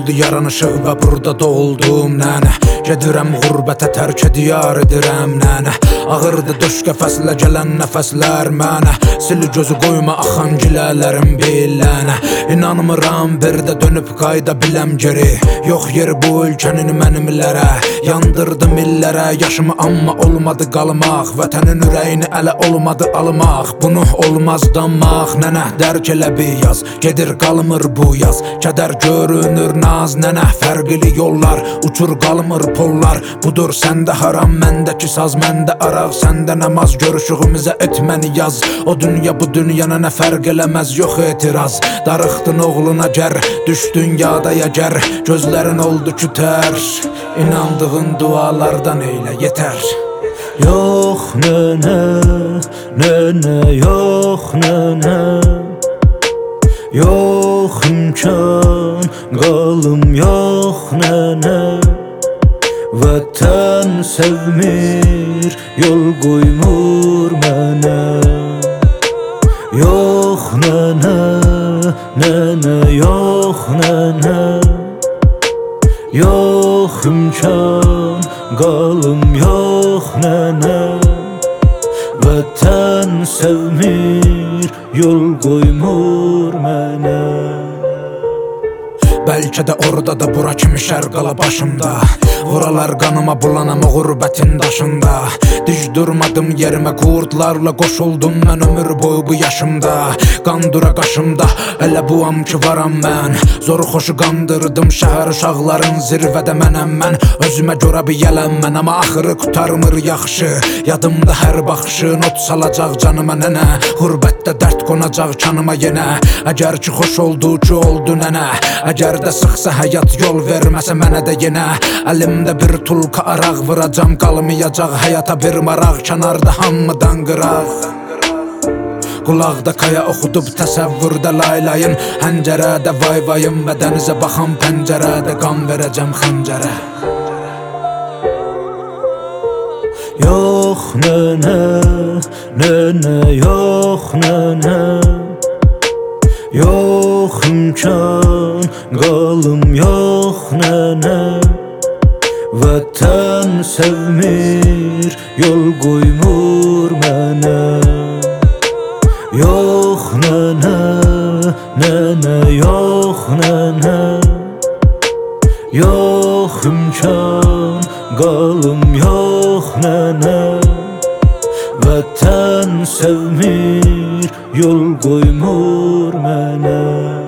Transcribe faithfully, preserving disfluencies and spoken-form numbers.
oldu yaranışıq və burada doğuldum nənə. Gedirəm qurbətə, tərk diyar edirəm nənə. Ağırdı döş qəfəslə gələn nəfəslər mənə. Sil gözü qoyma axan gilələrim billənə. İnanmıram bir də dönüb qayda biləm geri. Yox yeri bu ölkənin mənimlərə. Yandırdım illərə yaşımı amma olmadı qalmaq. Vətənin ürəyini ələ olmadı almaq. Bunu olmaz damaq nənə, dərk elə bir yaz. Gedir qalmır bu yaz, kədər görünür naz nənə. Fərqli yollar, uçur qalmır pollar. Budur səndə haram, məndəki saz, məndə araq, səndə namaz. Görüşüğümüzə etməni yaz. O dünya bu dünyana nə fərq eləməz, yox etiraz. Darıxdın oğluna gər, düşdün yada yəgər. Gözlərin oldu ki tərs, inandığın dualardan eylə yetər. Yox nənə, nənə, yox nənə. Yox imkan, qalım yox nənə. Vətən sevmir, yol qoymur mənə. Yox nənə, nənə, yox nənə. Yox imkan, qalım yox nənə. Vətən sevmir, yol qoymur mənə. Bəlkə də orada da bura kimi şər qala başımda. Vuralar qanıma bulanam o qurbətin daşında. Düz durmadım yerimə, qurdlarla qoşuldum mən ömür boyu bu yaşımda. Qandura qaşımda, elə buam ki varam mən. Zor xoşu qandırdım şəhər uşaqların zirvədə mənəm mən. Özümə görə bir yələm mən, amma axırı qutarmır yaxşı. Yadımda hər baxışı not salacaq canıma nənə. Qurbətdə dərd qonacaq canıma yenə. Əgər ki xoş oldu ki oldu nənə. Əgər də sıxsa həyat yol verməsə mənə də yenə. Əlimdə bir tulka araq vuracam, qalmayacaq həyata bir maraq. Kənarda hamıdan qıraq, qulaqda qaya oxudub təsəvvürdə laylayın. Həncərədə vay vayım və dənizə baxan pəncərədə qan verəcəm xəncərə. Yox nənə, nənə, yox nənə. Yox imkan, qalım yox nənə. Vətən sevmir, yol qoymur mənə. Yox nənə, nənə, yox nənə. Yox imkan, qalım yox nənə. Vətən sevmir, yol qoymur mənə.